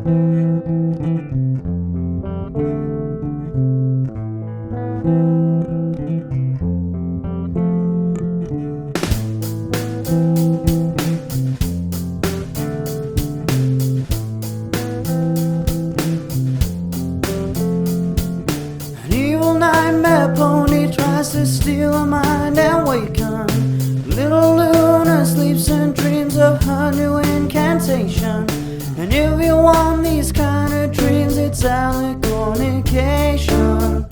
An evil nightmare pony tries to steal her mind and waken. Little Luna sleeps and dreams of her new incantation. And if you want these kind of dreams, it's alicornication.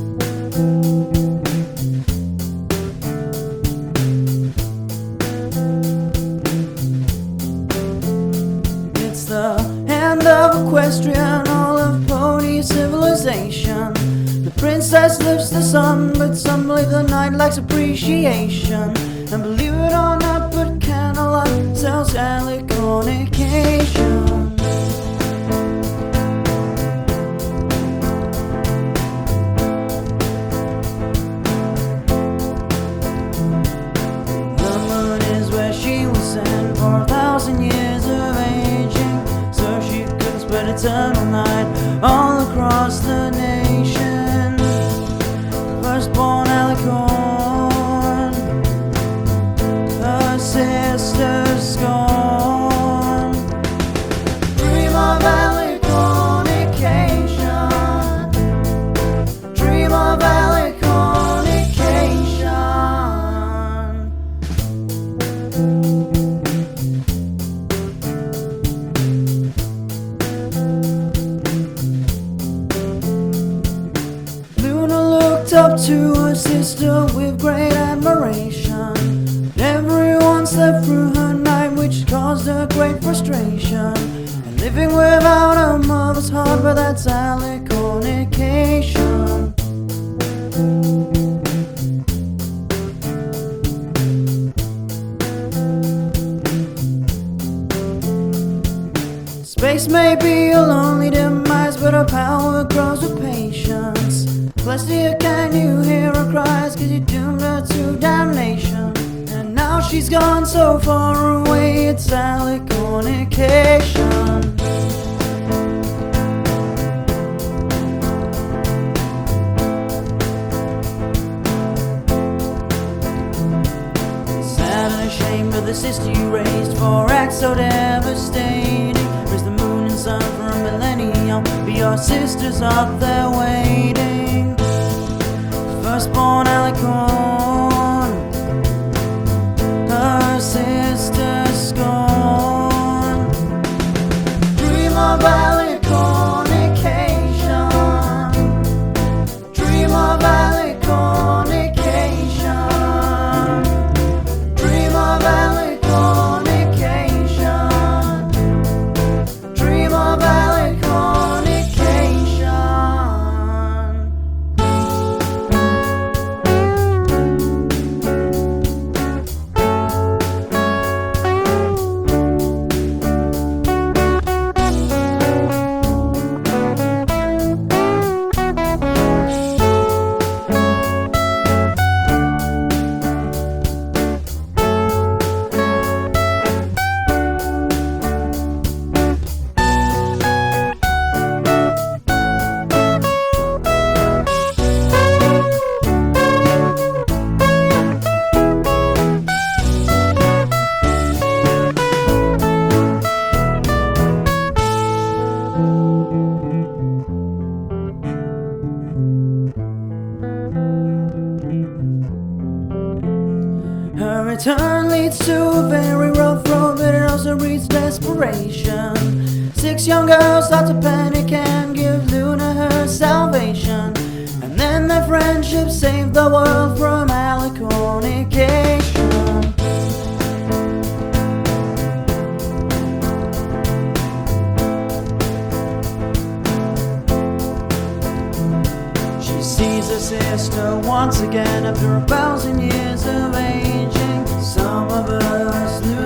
It's the end of Equestria, all of pony civilization. The princess lives the sun, but some believe the night lacks appreciation. And believe it or not, but candlelight sells alicornication. The moon is where she was sent for 1,000 years of aging, so she could spend eternal night all across the nation. Firstborn alicorn, her sister's scorn. Dream of alicornication. Dream of alicornication. Luna looked up to her sister with great admiration. Everyone slept through her night, which caused her great frustration. And living without a mother's heart, but that's alicornication. Space may be a lonely demise, but her power grows with patience. Celestia, can you hear her cries? 'Cause you doomed her to damnation. And now she's gone so far away, it's alicornication. Sad and ashamed of the sister you raised for acts so devastating. Raise the moon and sun for a millennium, but your sister's up there waiting. Firstborn alicorn, her sister's scorn. Dream of alicornication. Dream of alicornication. Dream of alicornication. Dream of alicornication. Her return leads to a very rough road, but it also breeds desperation. 6 young girls start to panic and give Luna her salvation. And then their friendship saved the world from alicornication. She sees her sister once again after 1,000 years of aging. Some of us knew